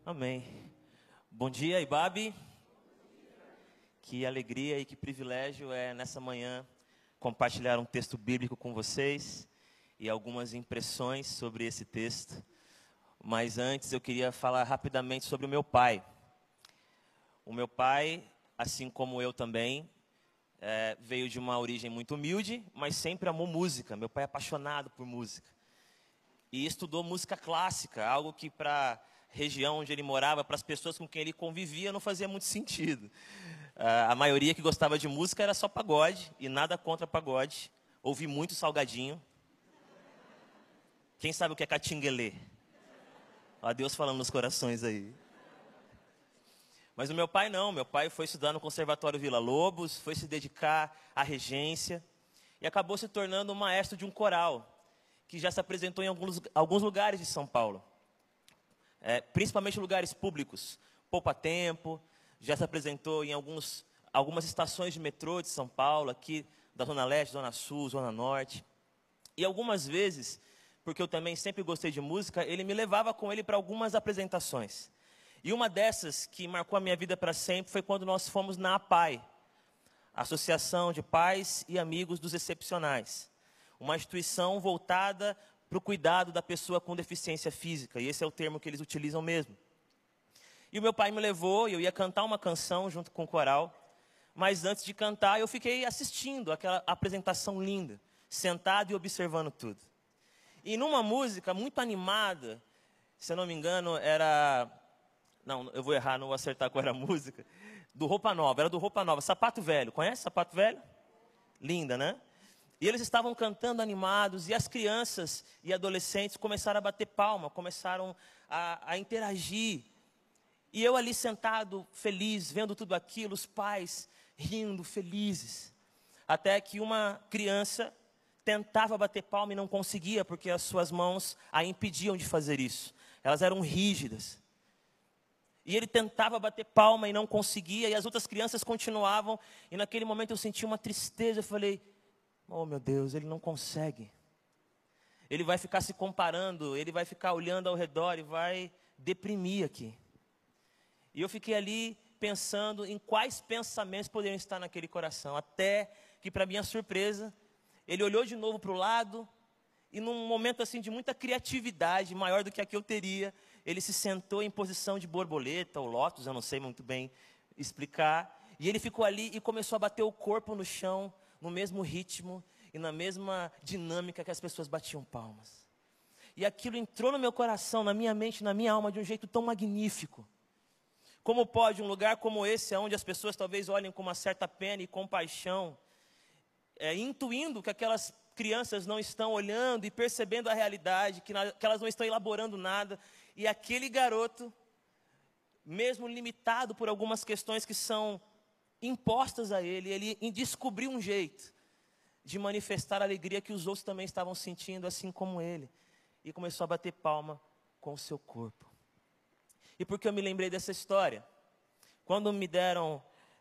Amém. Bom dia, Ibabe. Que alegria e que privilégio é nessa manhã compartilhar um texto bíblico com vocês e algumas impressões sobre esse texto. Mas antes eu queria falar rapidamente sobre o meu pai. O meu pai, assim como eu também, veio de uma origem muito humilde, mas sempre amou música. Meu pai é apaixonado por música. E estudou música clássica, algo que para a região onde ele morava, para as pessoas com quem ele convivia, não fazia muito sentido. A maioria que gostava de música era só pagode, e nada contra pagode. Ouvi muito salgadinho. Quem sabe o que é catinguelê? Ó, Deus falando nos corações aí. Mas o meu pai não, meu pai foi estudar no Conservatório Vila Lobos, foi se dedicar à regência, e acabou se tornando um maestro de um coral, que já se apresentou em alguns lugares de São Paulo. Principalmente lugares públicos, Poupa Tempo, já se apresentou em algumas estações de metrô de São Paulo, aqui da Zona Leste, Zona Sul, Zona Norte. E algumas vezes, porque eu também sempre gostei de música, ele me levava com ele para algumas apresentações. E uma dessas que marcou a minha vida para sempre foi quando nós fomos na APAE, Associação de Pais e Amigos dos Excepcionais. Uma instituição voltada para o cuidado da pessoa com deficiência física, e esse é o termo que eles utilizam mesmo. E o meu pai me levou, e eu ia cantar uma canção junto com o coral, mas antes de cantar eu fiquei assistindo aquela apresentação linda, sentado e observando tudo. E numa música muito animada, se eu não me engano era... Não, eu vou errar, não vou acertar qual era a música. Do Roupa Nova, era do Roupa Nova, Sapato Velho, conhece Sapato Velho? Linda, né? E eles estavam cantando animados, e as crianças e adolescentes começaram a bater palma, começaram a interagir. E eu ali sentado, feliz, vendo tudo aquilo, os pais rindo, felizes. Até que uma criança tentava bater palma e não conseguia, porque as suas mãos a impediam de fazer isso. Elas eram rígidas. E ele tentava bater palma e não conseguia, e as outras crianças continuavam. E naquele momento eu senti uma tristeza, eu falei... Oh, meu Deus, ele não consegue. Ele vai ficar se comparando, ele vai ficar olhando ao redor e vai deprimir aqui. E eu fiquei ali pensando em quais pensamentos poderiam estar naquele coração. Até que, para minha surpresa, ele olhou de novo para o lado e num momento assim de muita criatividade, maior do que a que eu teria, ele se sentou em posição de borboleta ou lótus, eu não sei muito bem explicar. E ele ficou ali e começou a bater o corpo no chão, no mesmo ritmo e na mesma dinâmica que as pessoas batiam palmas. E aquilo entrou no meu coração, na minha mente, na minha alma, de um jeito tão magnífico. Como pode um lugar como esse, onde as pessoas talvez olhem com uma certa pena e compaixão, intuindo que aquelas crianças não estão olhando e percebendo a realidade, que elas não estão elaborando nada, e aquele garoto, mesmo limitado por algumas questões que são impostas a ele descobriu um jeito de manifestar a alegria que os outros também estavam sentindo, assim como ele. E começou a bater palma com o seu corpo. E por que eu me lembrei dessa história? Quando me deram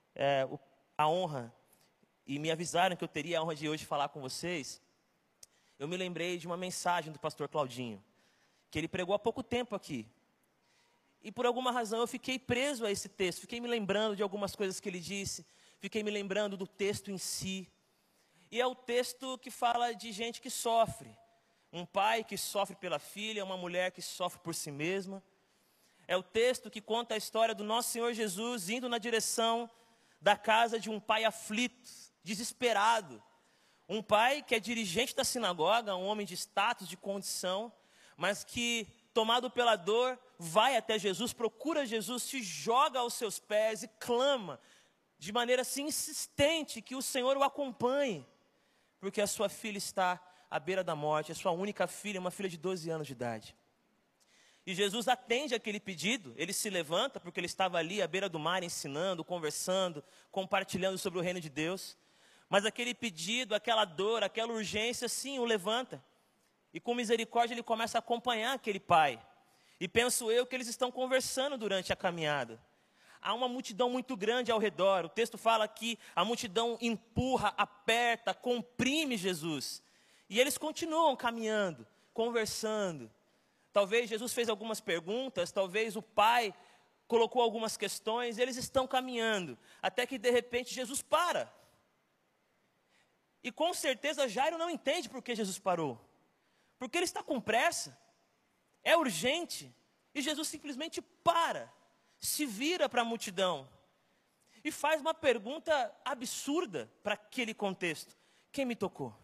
a honra e me avisaram que eu teria a honra de hoje falar com vocês, eu me lembrei de uma mensagem do pastor Claudinho, que ele pregou há pouco tempo aqui. E por alguma razão eu fiquei preso a esse texto, fiquei me lembrando de algumas coisas que ele disse, fiquei me lembrando do texto em si. E é o texto que fala de gente que sofre. Um pai que sofre pela filha, uma mulher que sofre por si mesma. É o texto que conta a história do nosso Senhor Jesus indo na direção da casa de um pai aflito, desesperado. Um pai que é dirigente da sinagoga, um homem de status, de condição, mas que, tomado pela dor, vai até Jesus, procura Jesus, se joga aos seus pés e clama, de maneira assim insistente, que o Senhor o acompanhe, porque a sua filha está à beira da morte, a sua única filha, uma filha de 12 anos de idade. E Jesus atende aquele pedido, ele se levanta, porque ele estava ali à beira do mar, ensinando, conversando, compartilhando sobre o reino de Deus. Mas aquele pedido, aquela dor, aquela urgência, sim, o levanta. E com misericórdia ele começa a acompanhar aquele pai. E penso eu que eles estão conversando durante a caminhada. Há uma multidão muito grande ao redor. O texto fala que a multidão empurra, aperta, comprime Jesus. E eles continuam caminhando, conversando, talvez Jesus fez algumas perguntas, talvez o pai colocou algumas questões, eles estão caminhando, até que de repente Jesus para. E com certeza Jairo não entende por que Jesus parou, porque ele está com pressa, é urgente, e Jesus simplesmente para, se vira para a multidão, e faz uma pergunta absurda para aquele contexto: quem me tocou?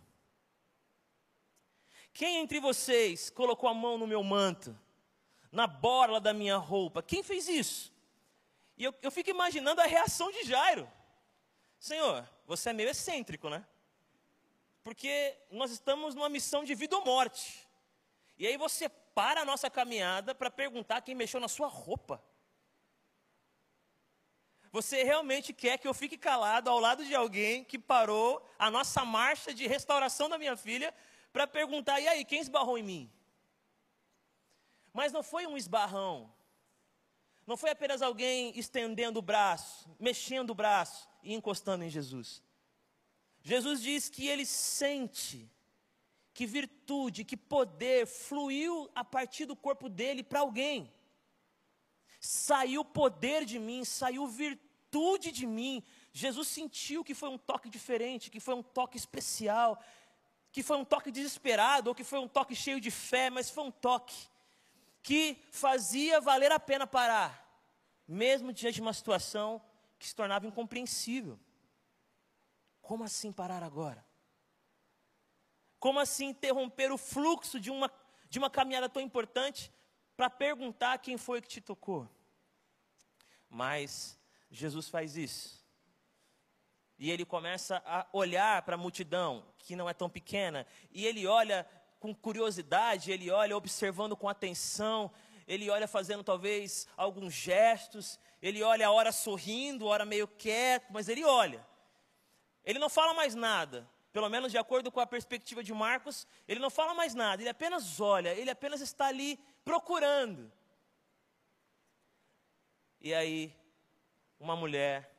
Quem entre vocês colocou a mão no meu manto, na borla da minha roupa? Quem fez isso? E eu fico imaginando a reação de Jairo. Senhor, você é meio excêntrico, né? Porque nós estamos numa missão de vida ou morte. E aí você para a nossa caminhada para perguntar quem mexeu na sua roupa. Você realmente quer que eu fique calado ao lado de alguém que parou a nossa marcha de restauração da minha filha para perguntar: e aí, quem esbarrou em mim? Mas não foi um esbarrão. Não foi apenas alguém estendendo o braço, mexendo o braço e encostando em Jesus. Jesus diz que ele sente que virtude, que poder fluiu a partir do corpo dele para alguém. Saiu poder de mim, saiu virtude de mim. Jesus sentiu que foi um toque diferente, que foi um toque especial, que foi um toque desesperado, ou que foi um toque cheio de fé, mas foi um toque que fazia valer a pena parar, mesmo diante de uma situação que se tornava incompreensível. Como assim parar agora? Como assim interromper o fluxo de uma caminhada tão importante para perguntar quem foi que te tocou? Mas Jesus faz isso. E ele começa a olhar para a multidão, que não é tão pequena, e ele olha com curiosidade, ele olha observando com atenção, ele olha fazendo talvez alguns gestos, ele olha a hora sorrindo, a hora meio quieto, mas ele olha. Ele não fala mais nada, pelo menos de acordo com a perspectiva de Marcos, ele não fala mais nada, ele apenas olha, ele apenas está ali procurando. E aí, uma mulher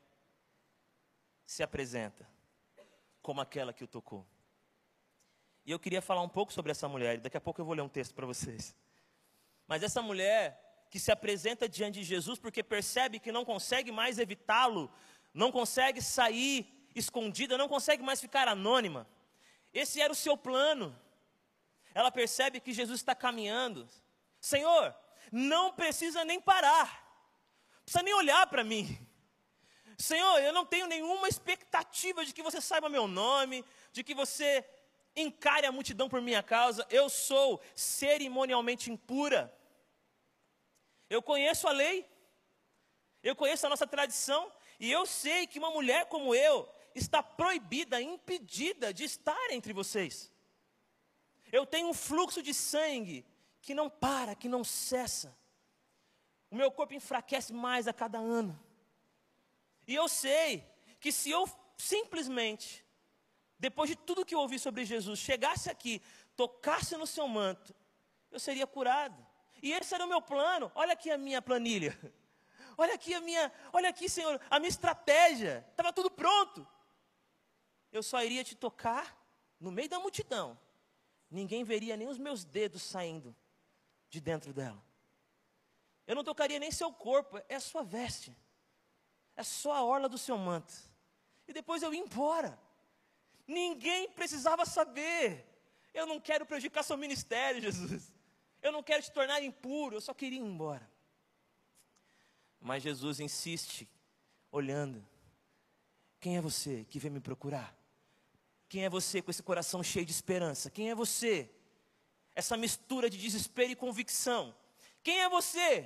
se apresenta como aquela que o tocou. E eu queria falar um pouco sobre essa mulher, daqui a pouco eu vou ler um texto para vocês. Mas essa mulher que se apresenta diante de Jesus porque percebe que não consegue mais evitá-lo, não consegue sair escondida, não consegue mais ficar anônima. Esse era o seu plano. Ela percebe que Jesus está caminhando. Senhor, não precisa nem parar, não precisa nem olhar para mim. Senhor, eu não tenho nenhuma expectativa de que você saiba meu nome, de que você encare a multidão por minha causa. Eu sou cerimonialmente impura. Eu conheço a lei, eu conheço a nossa tradição, e eu sei que uma mulher como eu está proibida, impedida de estar entre vocês. Eu tenho um fluxo de sangue que não para, que não cessa. O meu corpo enfraquece mais a cada ano. E eu sei que se eu simplesmente, depois de tudo que eu ouvi sobre Jesus, chegasse aqui, tocasse no seu manto, eu seria curado. E esse era o meu plano. Olha aqui a minha planilha. Olha aqui, Senhor, a minha estratégia. Estava tudo pronto. Eu só iria te tocar no meio da multidão. Ninguém veria nem os meus dedos saindo de dentro dela. Eu não tocaria nem seu corpo, é a sua veste. É só a orla do seu manto. E depois eu ia embora. Ninguém precisava saber. Eu não quero prejudicar seu ministério, Jesus. Eu não quero te tornar impuro, eu só queria ir embora. Mas Jesus insiste, olhando. Quem é você que veio me procurar? Quem é você com esse coração cheio de esperança? Quem é você? Essa mistura de desespero e convicção. Quem é você?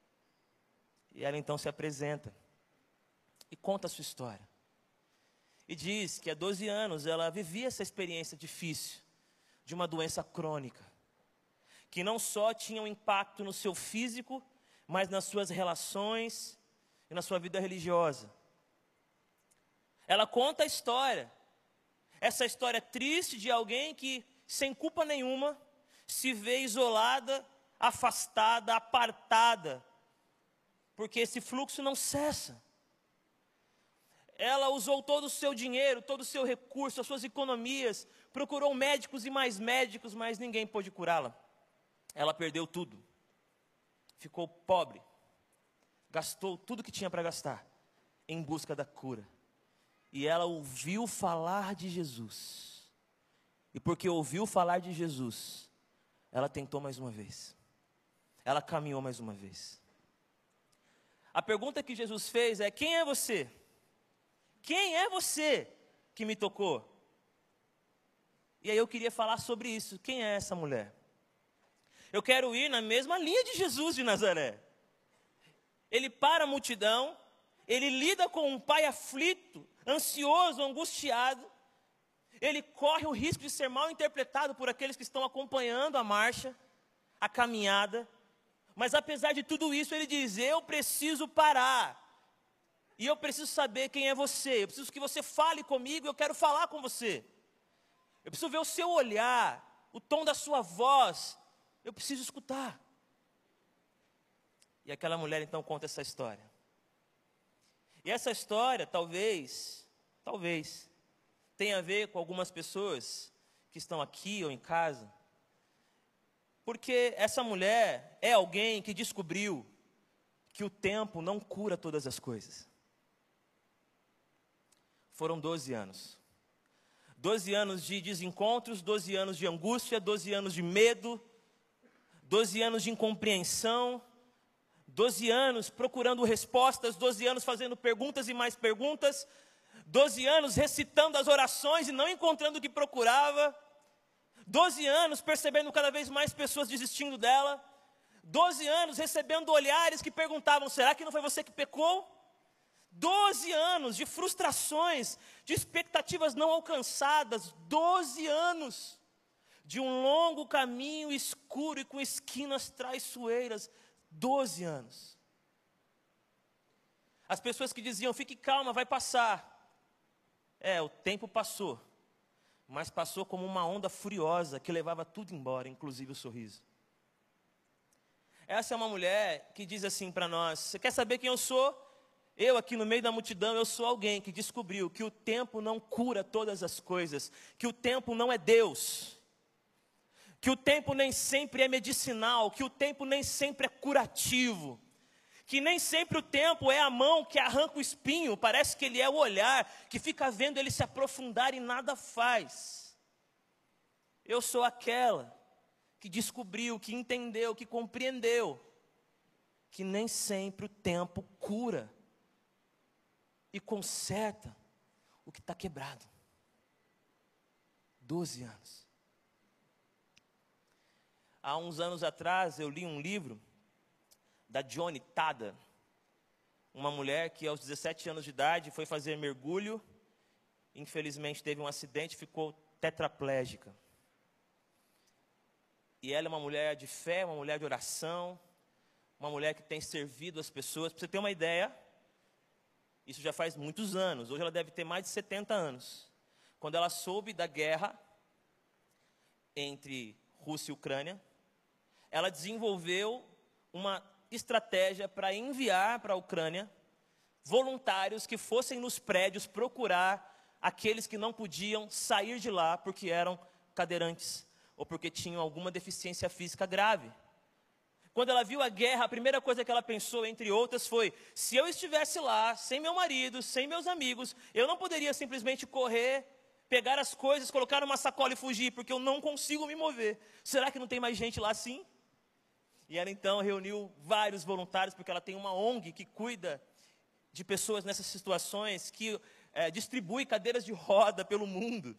E ela então se apresenta e conta a sua história. E diz que há 12 anos ela vivia essa experiência difícil de uma doença crônica, que não só tinha um impacto no seu físico, mas nas suas relações e na sua vida religiosa. Ela conta a história, essa história triste de alguém que, sem culpa nenhuma, se vê isolada, afastada, apartada, porque esse fluxo não cessa. Ela usou todo o seu dinheiro, todo o seu recurso, as suas economias, procurou médicos e mais médicos, mas ninguém pôde curá-la. ela perdeu tudo, ficou pobre, gastou tudo que tinha para gastar em busca da cura. E ela ouviu falar de Jesus. E porque ouviu falar de Jesus, ela tentou mais uma vez. Ela caminhou mais uma vez. A pergunta que Jesus fez é: quem é você? Quem é você que me tocou? E aí eu queria falar sobre isso. Quem é essa mulher? Eu quero ir na mesma linha de Jesus de Nazaré. Ele para a multidão, ele lida com um pai aflito, ansioso, angustiado. Ele corre o risco de ser mal interpretado por aqueles que estão acompanhando a marcha, a caminhada. Mas apesar de tudo isso, ele diz: eu preciso parar. E eu preciso saber quem é você. Eu preciso que você fale comigo, eu quero falar com você. Eu preciso ver o seu olhar, o tom da sua voz. Eu preciso escutar. E aquela mulher então conta essa história. E essa história talvez, tenha a ver com algumas pessoas que estão aqui ou em casa. Porque essa mulher é alguém que descobriu que o tempo não cura todas as coisas. Foram 12 anos. 12 anos de desencontros, 12 anos de angústia, 12 anos de medo, 12 anos de incompreensão, 12 anos procurando respostas, 12 anos fazendo perguntas e mais perguntas, 12 anos recitando as orações e não encontrando o que procurava, 12 anos percebendo cada vez mais pessoas desistindo dela, 12 anos recebendo olhares que perguntavam: será que não foi você que pecou? 12 anos de frustrações, de expectativas não alcançadas, 12 anos de um longo caminho escuro e com esquinas traiçoeiras, 12 anos. As pessoas que diziam: fique calma, vai passar. O tempo passou, mas passou como uma onda furiosa que levava tudo embora, inclusive o sorriso. Essa é uma mulher que diz assim para nós: você quer saber quem eu sou? Eu aqui no meio da multidão, eu sou alguém que descobriu que o tempo não cura todas as coisas, que o tempo não é Deus, que o tempo nem sempre é medicinal, que o tempo nem sempre é curativo, que nem sempre o tempo é a mão que arranca o espinho, parece que ele é o olhar que fica vendo ele se aprofundar e nada faz. Eu sou aquela que descobriu, que entendeu, que compreendeu, que nem sempre o tempo cura e conserta o que está quebrado. 12 anos. Há uns anos atrás eu li um livro da Johnny Tada, uma mulher que aos 17 anos de idade foi fazer mergulho, infelizmente teve um acidente e ficou tetraplégica. E ela é uma mulher de fé, uma mulher de oração, uma mulher que tem servido as pessoas. Para você ter uma ideia, isso já faz muitos anos, hoje ela deve ter mais de 70 anos. Quando ela soube da guerra entre Rússia e Ucrânia, ela desenvolveu uma estratégia para enviar para a Ucrânia voluntários que fossem nos prédios procurar aqueles que não podiam sair de lá porque eram cadeirantes ou porque tinham alguma deficiência física grave. Quando ela viu a guerra, a primeira coisa que ela pensou, entre outras, foi: se eu estivesse lá, sem meu marido, sem meus amigos, eu não poderia simplesmente correr, pegar as coisas, colocar numa sacola e fugir, porque eu não consigo me mover. Será que não tem mais gente lá assim? E ela então reuniu vários voluntários, porque ela tem uma ONG que cuida de pessoas nessas situações, que distribui cadeiras de roda pelo mundo.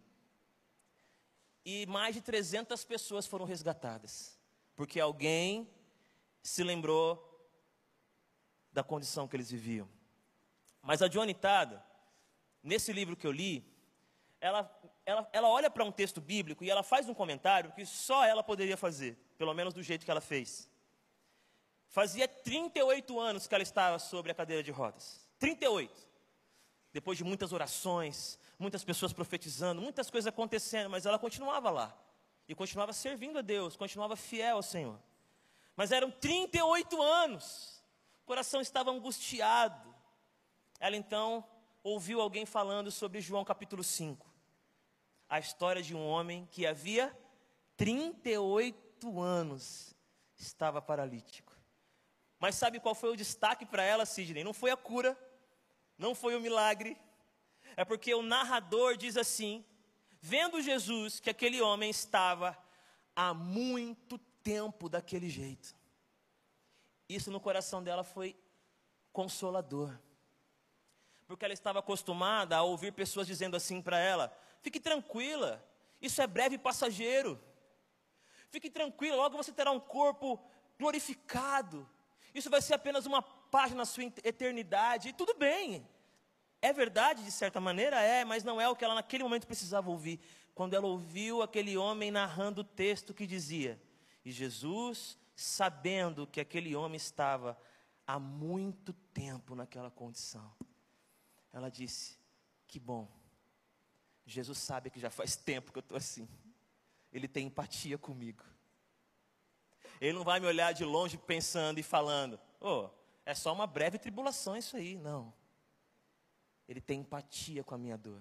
E mais de 300 pessoas foram resgatadas, porque alguém se lembrou da condição que eles viviam. Mas a Johnny Tada, nesse livro que eu li, ela olha para um texto bíblico e ela faz um comentário que só ela poderia fazer, pelo menos do jeito que ela fez. Fazia 38 anos que ela estava sobre a cadeira de rodas. 38. Depois de muitas orações, muitas pessoas profetizando, muitas coisas acontecendo, mas ela continuava lá. E continuava servindo a Deus, continuava fiel ao Senhor. Mas eram 38 anos, o coração estava angustiado. Ela então ouviu alguém falando sobre João capítulo 5. A história de um homem que havia 38 anos estava paralítico. Mas sabe qual foi o destaque para ela, Sidney? Não foi a cura, não foi o milagre. É porque o narrador diz assim: vendo Jesus que aquele homem estava há muito tempo daquele jeito. Isso no coração dela foi consolador. Porque ela estava acostumada a ouvir pessoas dizendo assim para ela: fique tranquila, isso é breve e passageiro. Fique tranquila, logo você terá um corpo glorificado. Isso vai ser apenas uma página na sua eternidade. E tudo bem, é verdade de certa maneira, mas não é o que ela naquele momento precisava ouvir. Quando ela ouviu aquele homem narrando o texto que dizia: e Jesus, sabendo que aquele homem estava há muito tempo naquela condição, ela disse: que bom, Jesus sabe que já faz tempo que eu estou assim. Ele tem empatia comigo. Ele não vai me olhar de longe pensando e falando: é só uma breve tribulação isso aí. Não. Ele tem empatia com a minha dor.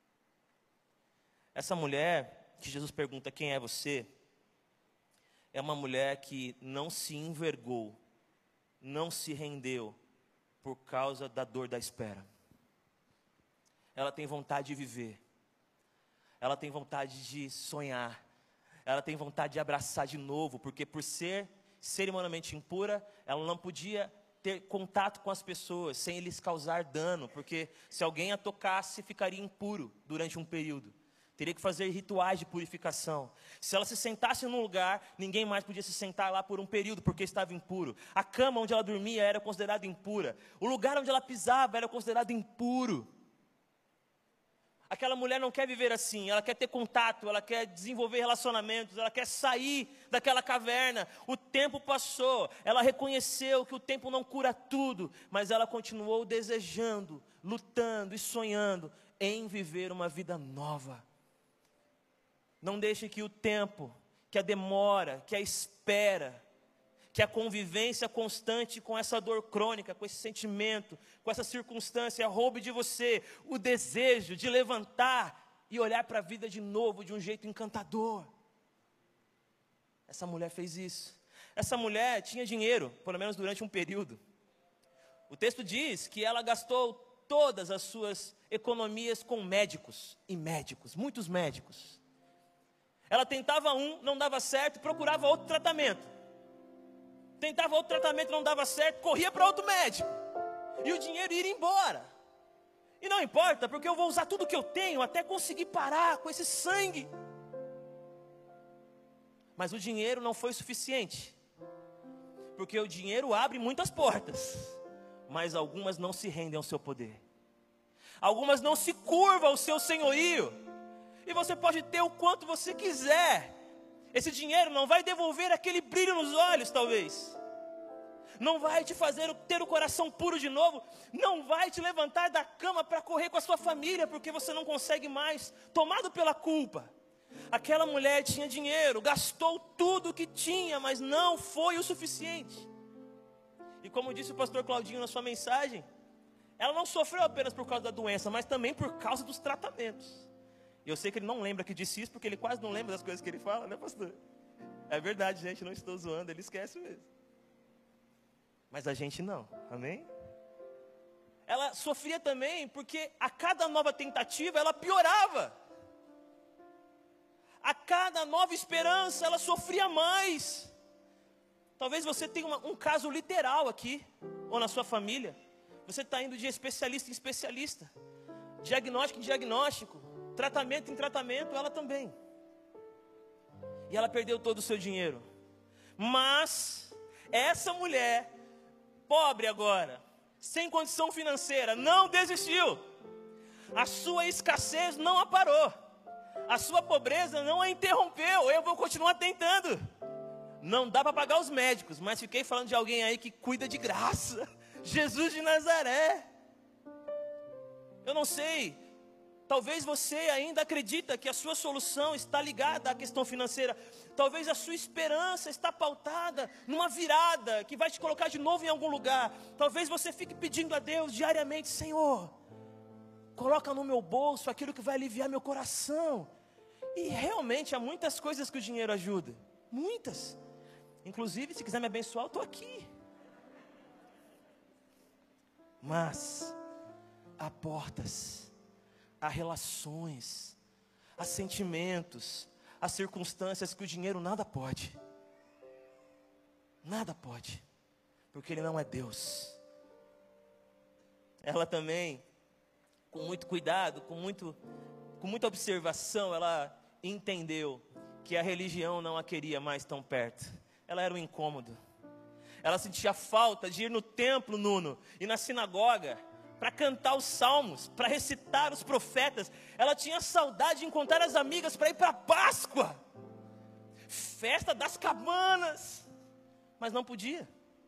Essa mulher que Jesus pergunta: quem é você? É uma mulher que não se envergou, não se rendeu por causa da dor da espera. Ela tem vontade de viver. Ela tem vontade de sonhar. Ela tem vontade de abraçar de novo, porque por ser cerimonialmente impura, ela não podia ter contato com as pessoas sem lhes causar dano, porque se alguém a tocasse, ficaria impuro durante um período. Teria que fazer rituais de purificação. Se ela se sentasse num lugar, ninguém mais podia se sentar lá por um período, porque estava impuro. A cama onde ela dormia era considerada impura. O lugar onde ela pisava era considerado impuro. Aquela mulher não quer viver assim, ela quer ter contato, ela quer desenvolver relacionamentos, ela quer sair daquela caverna. O tempo passou, ela reconheceu que o tempo não cura tudo, mas ela continuou desejando, lutando e sonhando em viver uma vida nova. Não deixe que o tempo, que a demora, que a espera, que a convivência constante com essa dor crônica, com esse sentimento, com essa circunstância, roube de você o desejo de levantar e olhar para a vida de novo, de um jeito encantador. Essa mulher fez isso. Essa mulher tinha dinheiro, pelo menos durante um período. O texto diz que ela gastou todas as suas economias com médicos e médicos, muitos médicos. Ela tentava um, não dava certo, procurava outro tratamento. Tentava outro tratamento, não dava certo, corria para outro médico. E o dinheiro ia embora. E não importa, porque eu vou usar tudo que eu tenho até conseguir parar com esse sangue. Mas o dinheiro não foi suficiente. Porque o dinheiro abre muitas portas, mas algumas não se rendem ao seu poder. Algumas não se curvam ao seu senhorio. E você pode ter o quanto você quiser. Esse dinheiro não vai devolver aquele brilho nos olhos, talvez. Não vai te fazer ter o coração puro de novo. Não vai te levantar da cama para correr com a sua família, porque você não consegue mais, tomado pela culpa. Aquela mulher tinha dinheiro, gastou tudo o que tinha, mas não foi o suficiente. E como disse o pastor Claudinho na sua mensagem, ela não sofreu apenas por causa da doença, mas também por causa dos tratamentos. E eu sei que ele não lembra que disse isso, porque ele quase não lembra das coisas que ele fala, né, pastor? É verdade, gente, não estou zoando, ele esquece mesmo. Mas a gente não, amém? Ela sofria também porque a cada nova tentativa ela piorava. A cada nova esperança ela sofria mais. Talvez você tenha um caso literal aqui, ou na sua família. Você está indo de especialista em especialista, diagnóstico em diagnóstico, tratamento em tratamento, ela também. E ela perdeu todo o seu dinheiro. Mas essa mulher, pobre agora, sem condição financeira, não desistiu. A sua escassez não a parou. A sua pobreza não a interrompeu. Eu vou continuar tentando. Não dá para pagar os médicos, mas fiquei falando de alguém aí que cuida de graça. Jesus de Nazaré. Eu não sei, talvez você ainda acredita que a sua solução está ligada à questão financeira. Talvez a sua esperança está pautada numa virada que vai te colocar de novo em algum lugar. Talvez você fique pedindo a Deus diariamente: Senhor, coloca no meu bolso aquilo que vai aliviar meu coração. E realmente há muitas coisas que o dinheiro ajuda, muitas. Inclusive, se quiser me abençoar, eu estou aqui. Mas há portas, há relações, há sentimentos, há circunstâncias que o dinheiro nada pode. Nada pode, porque ele não é Deus. Ela também, com muito cuidado, com muita observação, ela entendeu que a religião não a queria mais tão perto. Ela era um incômodo. Ela sentia falta de ir no templo, Nuno, e na sinagoga, para cantar os salmos, para recitar os profetas. Ela tinha saudade de encontrar as amigas para ir para a Páscoa, festa das cabanas, mas não podia.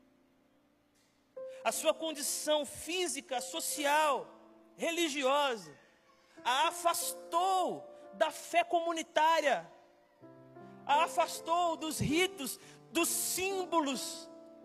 A sua condição física, social, religiosa, a afastou da fé comunitária, a afastou dos ritos, dos símbolos.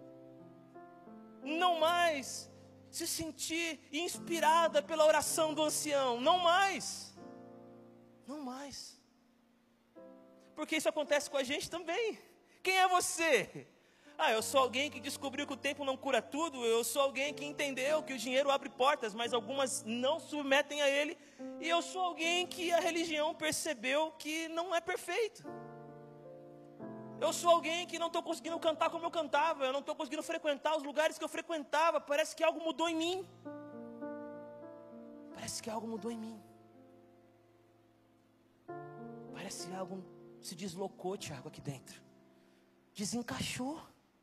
Não mais se sentir inspirada pela oração do ancião, não mais. Não mais. Porque isso acontece com a gente também. Quem é você? Eu sou alguém que descobriu que o tempo não cura tudo. Eu sou alguém que entendeu que o dinheiro abre portas, mas algumas não submetem a ele. E eu sou alguém que a religião percebeu que não é perfeito. Eu sou alguém que não estou conseguindo cantar como eu cantava. Eu não estou conseguindo frequentar os lugares que eu frequentava. Parece que algo mudou em mim. Parece que algo mudou em mim. Parece que algo se deslocou, Tiago, aqui dentro. Desencaixou.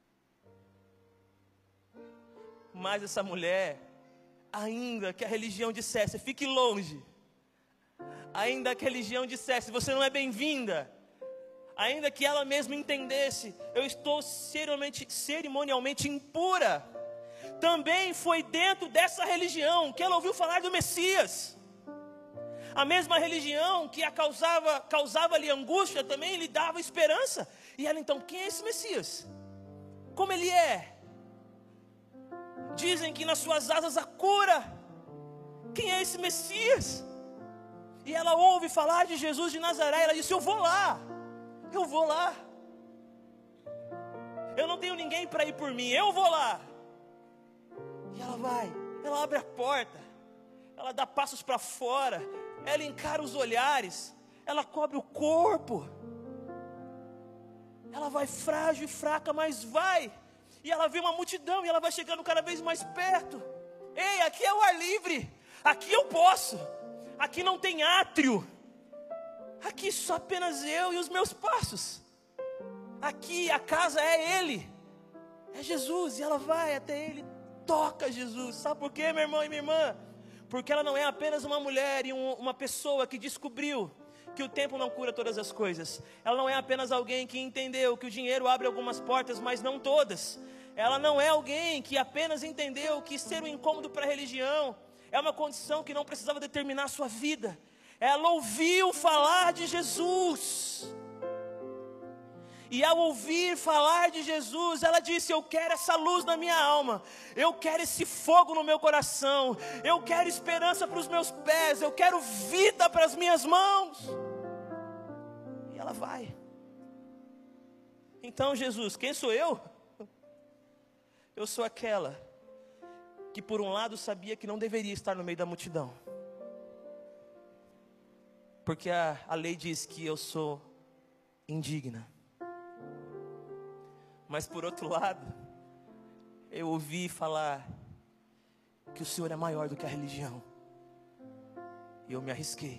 Mas essa mulher, ainda que a religião dissesse, fique longe. Ainda que a religião dissesse, você não é bem-vinda. Ainda que ela mesma entendesse, eu estou cerimonialmente impura. Também foi dentro dessa religião que ela ouviu falar do Messias. A mesma religião que causava-lhe angústia, também lhe dava esperança. E ela então, quem é esse Messias? Como ele é? Dizem que nas suas asas há cura. Quem é esse Messias? E ela ouve falar de Jesus de Nazaré. Ela disse, eu vou lá. Eu vou lá. Eu não tenho ninguém para ir por mim. Eu vou lá. E ela vai. Ela abre a porta. Ela dá passos para fora. Ela encara os olhares. Ela cobre o corpo. Ela vai frágil e fraca, mas vai. E ela vê uma multidão. E ela vai chegando cada vez mais perto. Ei, aqui é o ar livre. Aqui eu posso. Aqui não tem átrio. Aqui só apenas eu e os meus passos. Aqui a casa é Ele. É Jesus. E ela vai até Ele, toca Jesus. Sabe por quê, meu irmão e minha irmã? Porque ela não é apenas uma mulher e uma pessoa que descobriu que o tempo não cura todas as coisas. Ela não é apenas alguém que entendeu que o dinheiro abre algumas portas, mas não todas. Ela não é alguém que apenas entendeu que ser um incômodo para a religião é uma condição que não precisava determinar a sua vida. Ela ouviu falar de Jesus. E ao ouvir falar de Jesus, ela disse, eu quero essa luz na minha alma. Eu quero esse fogo no meu coração. Eu quero esperança para os meus pés. Eu quero vida para as minhas mãos. E ela vai. Então, Jesus, quem sou eu? Eu sou aquela que por um lado sabia que não deveria estar no meio da multidão. Porque a lei diz que eu sou indigna. Mas por outro lado, eu ouvi falar que o Senhor é maior do que a religião. E eu me arrisquei.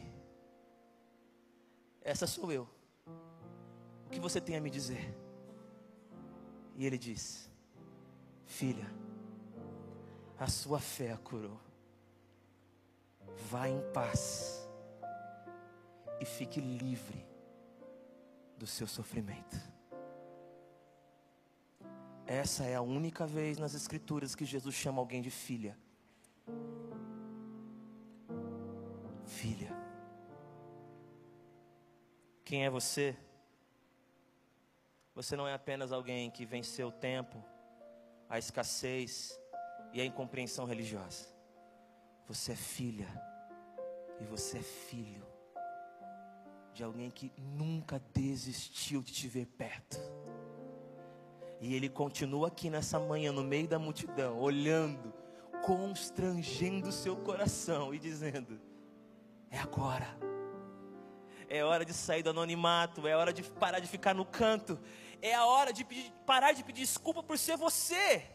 Essa sou eu. O que você tem a me dizer? E ele diz, filha, a sua fé a curou. Vá em paz e fique livre do seu sofrimento. Essa é a única vez nas Escrituras que Jesus chama alguém de filha. Filha. Quem é você? Você não é apenas alguém que venceu o tempo, a escassez e a incompreensão religiosa. Você é filha e você é filho de alguém que nunca desistiu de te ver perto. E Ele continua aqui nessa manhã, no meio da multidão, olhando, constrangendo o seu coração e dizendo: é agora. É hora de sair do anonimato, é hora de parar de ficar no canto, é a hora de parar de pedir desculpa por ser você.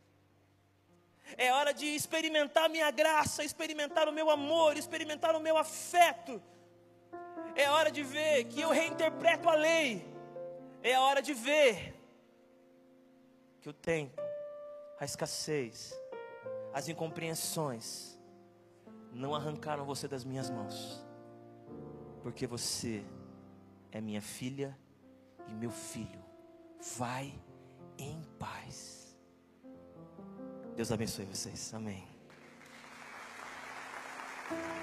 É hora de experimentar a minha graça, experimentar o meu amor, experimentar o meu afeto. É hora de ver que eu reinterpreto a lei. É hora de ver que o tempo, a escassez, as incompreensões não arrancaram você das minhas mãos. Porque você é minha filha e meu filho. Vai em paz. Deus abençoe vocês. Amém.